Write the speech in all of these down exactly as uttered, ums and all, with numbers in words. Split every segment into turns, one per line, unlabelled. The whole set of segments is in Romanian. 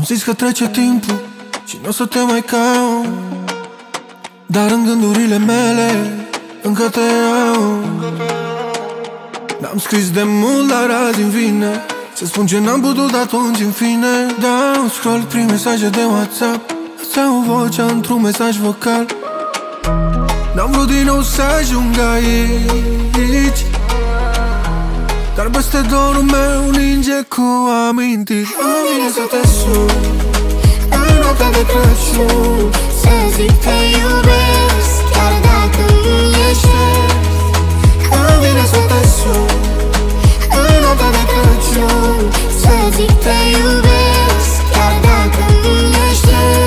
Am zis că trece timpul și nu o să te mai caut, dar în gândurile mele încă te au. N-am scris de mult, dar azi-mi vine să spun ce n-am putut atunci în fine. Dau scroll prin mesaje de WhatsApp, îți au vocea într-un mesaj vocal. N-am vrut din nou să ajung aici, dar peste dorul meu ninge cu amintiri. Îmi vine să te sun în noaptea de Crăciun,
să zic te iubesc, chiar dacă nu ești trist.
Îmi vine să te sun în noaptea de Crăciun,
să zic te iubesc, chiar dacă nu ești trist.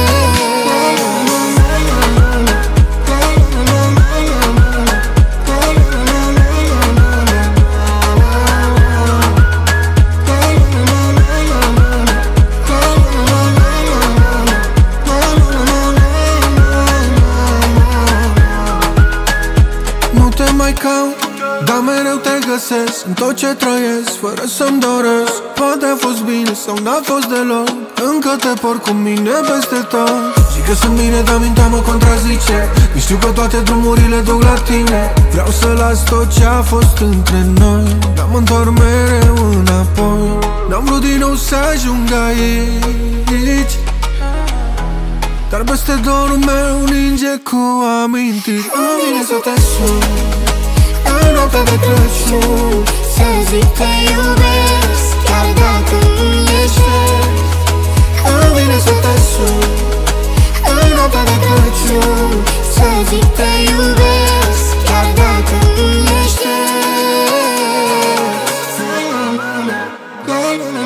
dar mereu te găsesc în tot ce trăiesc, fără să-mi doresc. Poate a fost bine sau n-a fost deloc, încă te port cu mine peste tot. Zic că sunt bine, dar mintea mă contrazice. Nu știu că toate drumurile duc la tine. Vreau să las tot ce a fost între noi, dar mă întorc mereu înapoi. N-am vrut din nou să ajung aici, dar peste dorul meu ninge cu amintiri. Îmi vine să te sun în noaptea de Crăciun,
să zic te iubesc, chiar dacă nu ești trist.
Îmi vine să te sun în noaptea de Crăciun,
să zic te iubesc, chiar dacă nu ești trist.